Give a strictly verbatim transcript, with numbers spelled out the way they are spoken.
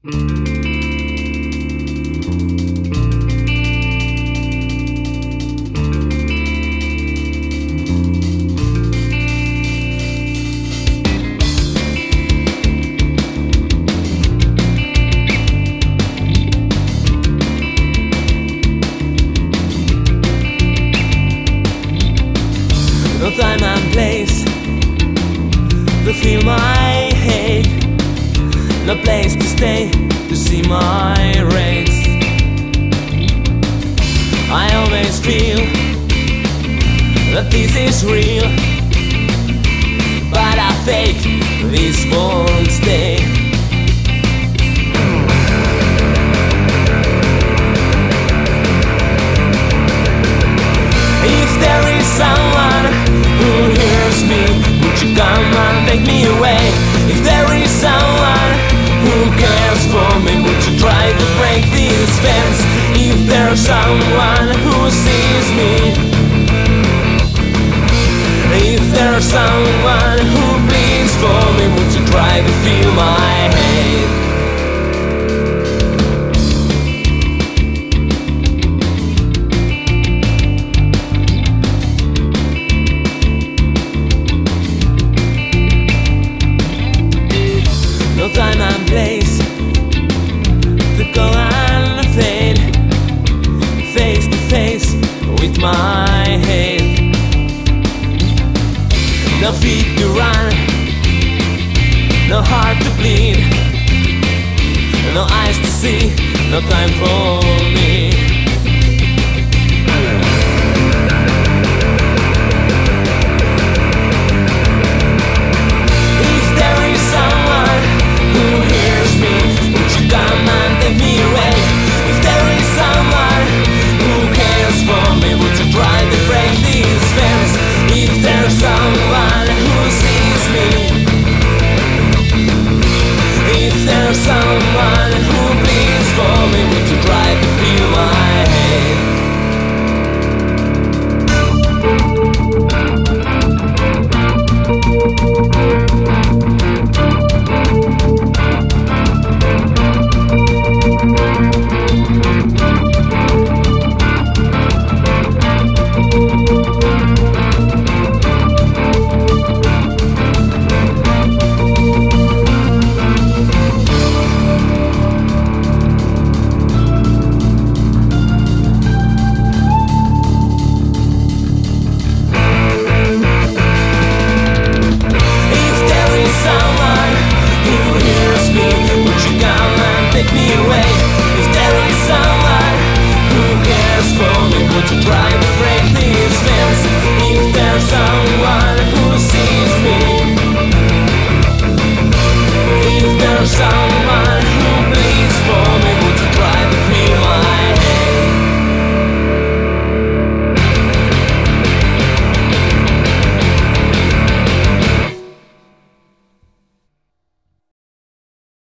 No time and place to feel my hate, no place to stay to see my race. I always feel that this is real, but I fake this won't stay. If there is someone who hears me, would you come and take me away? If there is someone who cares for me, would you try to break this fence? If there's someone who sees me, if there's someone who bleeds for me, would you try to feel my hate? No time and place to go and fade, face to face with my hate. No feet to run, no heart to bleed, no eyes to see, no time for me.